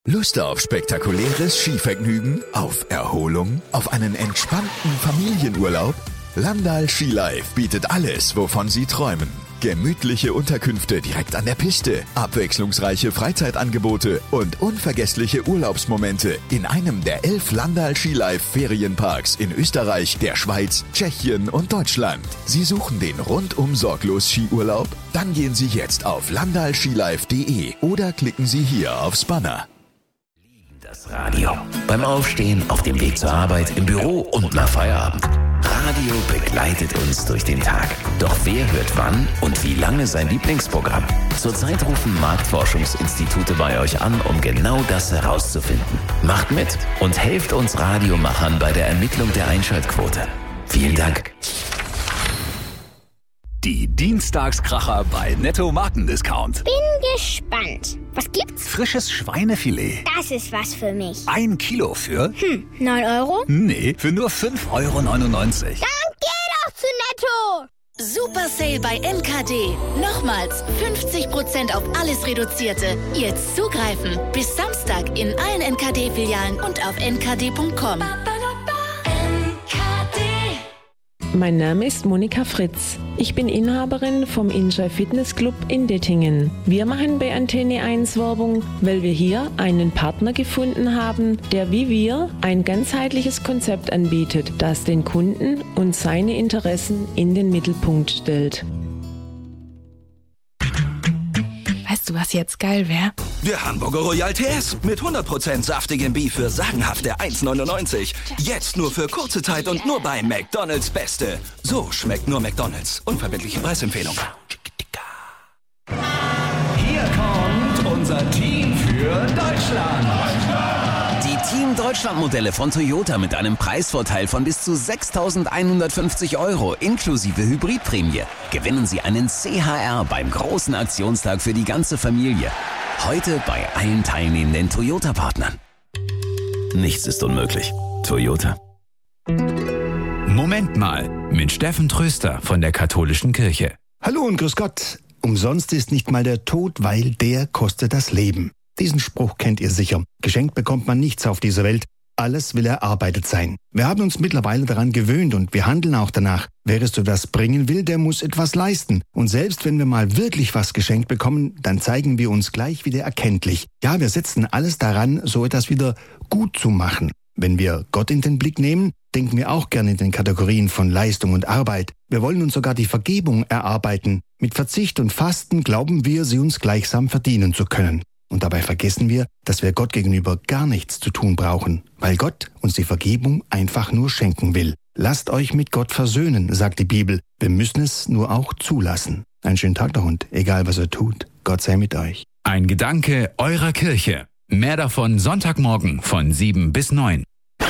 Lust auf spektakuläres Skivergnügen, auf Erholung, auf einen entspannten Familienurlaub? Landal Ski Life bietet alles, wovon Sie träumen. Gemütliche Unterkünfte direkt an der Piste, abwechslungsreiche Freizeitangebote und unvergessliche Urlaubsmomente in einem der 11 Landal Ski Life Ferienparks in Österreich, der Schweiz, Tschechien und Deutschland. Sie suchen den rundum sorglos Skiurlaub? Dann gehen Sie jetzt auf landalskilife.de oder klicken Sie hier aufs Banner. Das Radio. Beim Aufstehen, auf dem Weg zur Arbeit, im Büro und nach Feierabend. Radio begleitet uns durch den Tag. Doch wer hört wann und wie lange sein Lieblingsprogramm? Zurzeit rufen Marktforschungsinstitute bei euch an, um genau das herauszufinden. Macht mit und helft uns Radiomachern bei der Ermittlung der Einschaltquote. Vielen Dank. Die Dienstagskracher bei Netto Markendiscount. Bin gespannt. Was gibt's? Frisches Schweinefilet. Das ist was für mich. 1 Kilo für? 9 Euro? Nee, für nur 5,99 €. Dann geh doch zu Netto! Super Sale bei NKD. Nochmals 50% auf alles Reduzierte. Jetzt zugreifen. Bis Samstag in allen NKD-Filialen und auf nkd.com. Mein Name ist Monika Fritz. Ich bin Inhaberin vom Enjoy Fitness Club in Dettingen. Wir machen bei Antenne 1 Werbung, weil wir hier einen Partner gefunden haben, der wie wir ein ganzheitliches Konzept anbietet, das den Kunden und seine Interessen in den Mittelpunkt stellt. Weißt du, was jetzt geil wäre? Der Hamburger Royal TS mit 100% saftigem Beef für sagenhafte 1,99. Jetzt nur für kurze Zeit und nur bei McDonald's Beste. So schmeckt nur McDonald's. Unverbindliche Preisempfehlung. Hier kommt unser Team für Deutschland. Die Team Deutschland-Modelle von Toyota mit einem Preisvorteil von bis zu 6.150 € inklusive Hybridprämie. Gewinnen Sie einen CHR beim großen Aktionstag für die ganze Familie. Heute bei allen teilnehmenden Toyota-Partnern. Nichts ist unmöglich. Toyota. Moment mal, mit Steffen Tröster von der Katholischen Kirche. Hallo und grüß Gott. Umsonst ist nicht mal der Tod, weil der kostet das Leben. Diesen Spruch kennt ihr sicher. Geschenkt bekommt man nichts auf dieser Welt. Alles will erarbeitet sein. Wir haben uns mittlerweile daran gewöhnt und wir handeln auch danach. Wer es etwas bringen will, der muss etwas leisten. Und selbst wenn wir mal wirklich was geschenkt bekommen, dann zeigen wir uns gleich wieder erkenntlich. Ja, wir setzen alles daran, so etwas wieder gut zu machen. Wenn wir Gott in den Blick nehmen, denken wir auch gerne in den Kategorien von Leistung und Arbeit. Wir wollen uns sogar die Vergebung erarbeiten. Mit Verzicht und Fasten glauben wir, sie uns gleichsam verdienen zu können. Und dabei vergessen wir, dass wir Gott gegenüber gar nichts zu tun brauchen, weil Gott uns die Vergebung einfach nur schenken will. Lasst euch mit Gott versöhnen, sagt die Bibel. Wir müssen es nur auch zulassen. Einen schönen Tag noch und egal was ihr tut, Gott sei mit euch. Ein Gedanke eurer Kirche. Mehr davon Sonntagmorgen von 7 bis 9.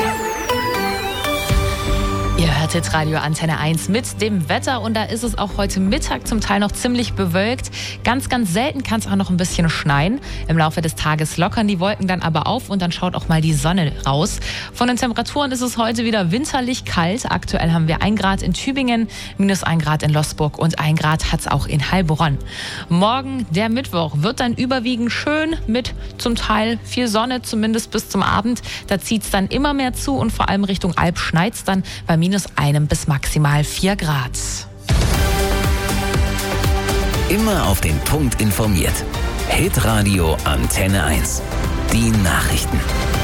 Ihr hörtet Radio Antenne 1 mit dem Wetter und da ist es auch heute Mittag zum Teil noch ziemlich bewölkt. Ganz, ganz selten kann es auch noch ein bisschen schneien. Im Laufe des Tages lockern die Wolken dann aber auf und dann schaut auch mal die Sonne raus. Von den Temperaturen ist es heute wieder winterlich kalt. Aktuell haben wir 1 Grad in Tübingen, -1 Grad in Losburg und 1 Grad hat es auch in Heilbronn. Morgen, der Mittwoch, wird dann überwiegend schön mit zum Teil viel Sonne, zumindest bis zum Abend. Da zieht es dann immer mehr zu und vor allem Richtung Alp schneit es dann bei -1 bis maximal 4 Grad. Immer auf den Punkt informiert. Hitradio Antenne 1. Die Nachrichten.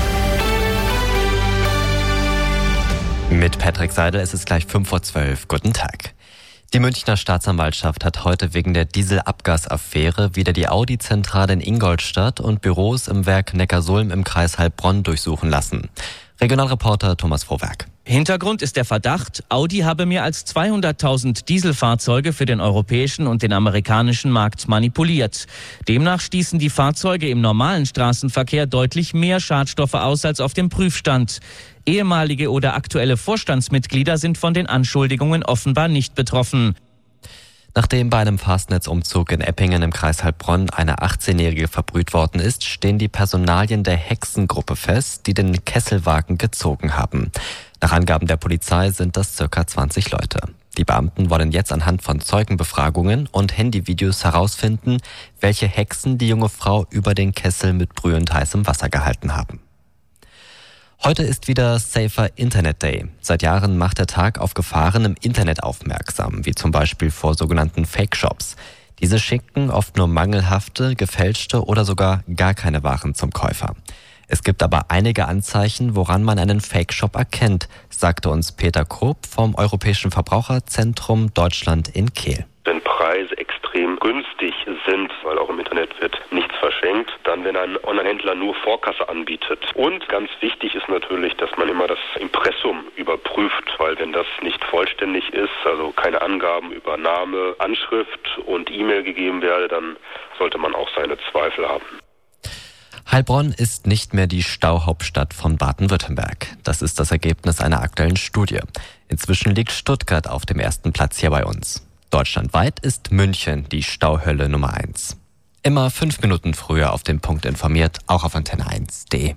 Mit Patrick Seidel ist es gleich 11:55. Guten Tag. Die Münchner Staatsanwaltschaft hat heute wegen der Dieselabgasaffäre wieder die Audi-Zentrale in Ingolstadt und Büros im Werk Neckarsulm im Kreis Heilbronn durchsuchen lassen. Regionalreporter Thomas Frohwerk. Hintergrund ist der Verdacht, Audi habe mehr als 200.000 Dieselfahrzeuge für den europäischen und den amerikanischen Markt manipuliert. Demnach stießen die Fahrzeuge im normalen Straßenverkehr deutlich mehr Schadstoffe aus als auf dem Prüfstand. Ehemalige oder aktuelle Vorstandsmitglieder sind von den Anschuldigungen offenbar nicht betroffen. Nachdem bei einem Fastnetzumzug in Eppingen im Kreis Heilbronn eine 18-Jährige verbrüht worden ist, stehen die Personalien der Hexengruppe fest, die den Kesselwagen gezogen haben. Nach Angaben der Polizei sind das ca. 20 Leute. Die Beamten wollen jetzt anhand von Zeugenbefragungen und Handyvideos herausfinden, welche Hexen die junge Frau über den Kessel mit brühend heißem Wasser gehalten haben. Heute ist wieder Safer Internet Day. Seit Jahren macht der Tag auf Gefahren im Internet aufmerksam, wie zum Beispiel vor sogenannten Fake-Shops. Diese schicken oft nur mangelhafte, gefälschte oder sogar gar keine Waren zum Käufer. Es gibt aber einige Anzeichen, woran man einen Fake-Shop erkennt, sagte uns Peter Koop vom Europäischen Verbraucherzentrum Deutschland in Kehl. Wenn Preise extrem günstig sind, weil auch im Internet wird nichts verschenkt, dann wenn ein Online-Händler nur Vorkasse anbietet. Und ganz wichtig ist natürlich, dass man immer das Impressum überprüft, weil wenn das nicht vollständig ist, also keine Angaben über Name, Anschrift und E-Mail gegeben werde, dann sollte man auch seine Zweifel haben. Heilbronn ist nicht mehr die Stauhauptstadt von Baden-Württemberg. Das ist das Ergebnis einer aktuellen Studie. Inzwischen liegt Stuttgart auf dem ersten Platz hier bei uns. Deutschlandweit ist München die Stauhölle Nummer 1. Immer 5 Minuten früher auf den Punkt informiert, auch auf antenne1.de.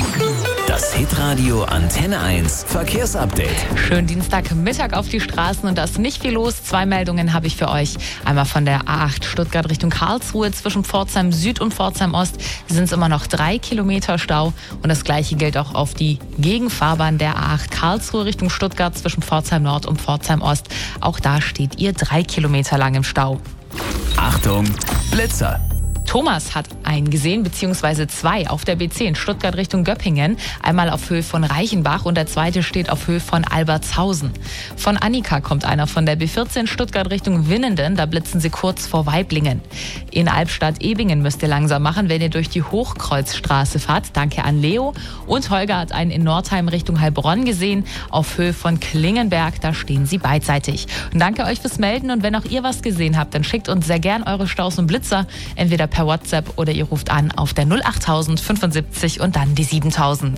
Das Hitradio Antenne 1 Verkehrsupdate. Schönen Dienstagmittag auf die Straßen und da ist nicht viel los. 2 Meldungen habe ich für euch. Einmal von der A8 Stuttgart Richtung Karlsruhe. Zwischen Pforzheim Süd und Pforzheim Ost sind es immer noch 3 Kilometer Stau. Und das Gleiche gilt auch auf die Gegenfahrbahn der A8 Karlsruhe Richtung Stuttgart zwischen Pforzheim Nord und Pforzheim Ost. Auch da steht ihr 3 Kilometer lang im Stau. Achtung, Blitzer! Thomas hat einen gesehen, beziehungsweise 2 auf der B10 Stuttgart Richtung Göppingen. Einmal auf Höhe von Reichenbach und der zweite steht auf Höhe von Albertshausen. Von Annika kommt einer von der B14 Stuttgart Richtung Winnenden. Da blitzen sie kurz vor Waiblingen. In Albstadt-Ebingen müsst ihr langsam machen, wenn ihr durch die Hochkreuzstraße fahrt. Danke an Leo. Und Holger hat einen in Nordheim Richtung Heilbronn gesehen. Auf Höhe von Klingenberg, da stehen sie beidseitig. Und danke euch fürs Melden. Und wenn auch ihr was gesehen habt, dann schickt uns sehr gern eure Staus und Blitzer. Entweder per WhatsApp oder ihr ruft an auf der 08000 75 und dann die 7000.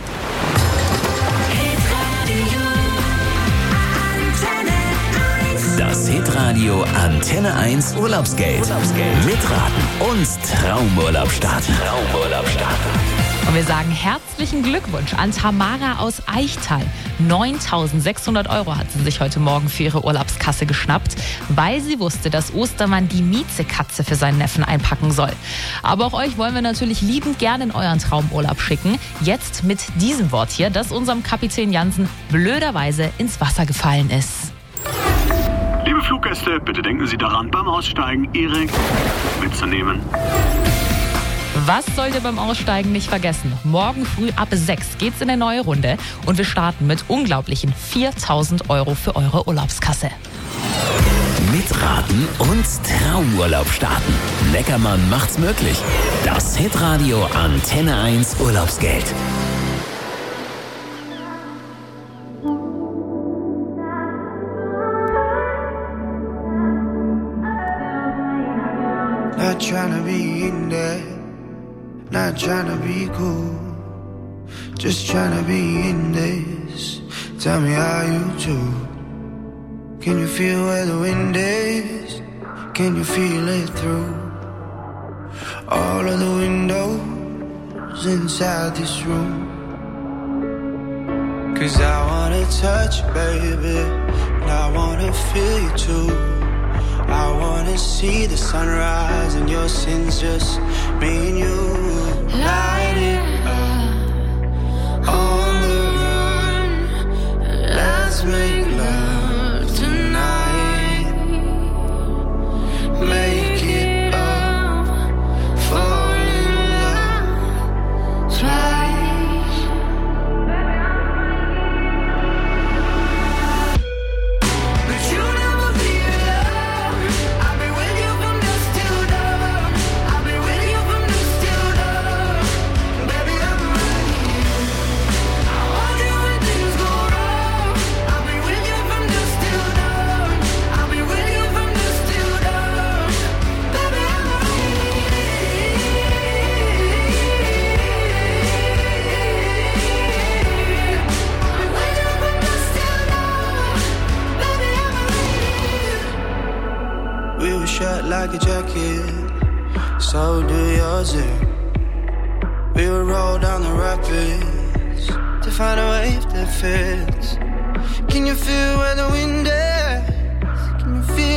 Das Hitradio Antenne 1 Urlaubsgeld. Mitraten und Traumurlaub starten. Und wir sagen herzlichen Glückwunsch an Tamara aus Eichtal. 9.600 € hat sie sich heute Morgen für ihre Urlaubskasse geschnappt, weil sie wusste, dass Ostermann die Miezekatze für seinen Neffen einpacken soll. Aber auch euch wollen wir natürlich liebend gerne in euren Traumurlaub schicken. Jetzt mit diesem Wort hier, das unserem Kapitän Jansen blöderweise ins Wasser gefallen ist. Liebe Fluggäste, bitte denken Sie daran, beim Aussteigen Ihre mitzunehmen. Was sollt ihr beim Aussteigen nicht vergessen? Morgen früh ab 6 geht's in eine neue Runde und wir starten mit unglaublichen 4.000 € für eure Urlaubskasse. Mitraten und Traumurlaub starten. Neckermann macht's möglich. Das Hitradio Antenne 1 Urlaubsgeld. Not trying to be in there, not trying to be cool, just trying to be in this. Tell me how you do. Can you feel where the wind is? Can you feel it through all of the windows inside this room? 'Cause I wanna touch you, baby, and I wanna feel you too. I wanna see the sunrise and your sins, just me and you. Light it up on the run. Let's make love tonight. Make it up, fall in love twice. But you never be alone. I'll be with you from dusk till dawn. I'll be with you from dusk till dawn. Baby, I'm right here. I want you when things go wrong. I'll be with you from dusk till dawn. I'll be with you from dusk till dawn. Baby, I'm right here. We were shut like a jacket, so do yours. We would roll down the rapids to find a wave that fits. Can you feel where the wind is?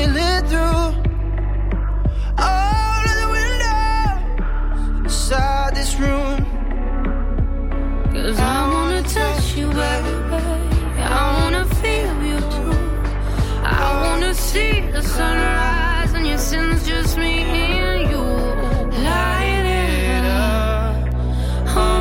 feel it through all of the windows inside this room. 'Cause I wanna touch you, baby. I wanna feel you too. I wanna see the sunrise and your sins just me.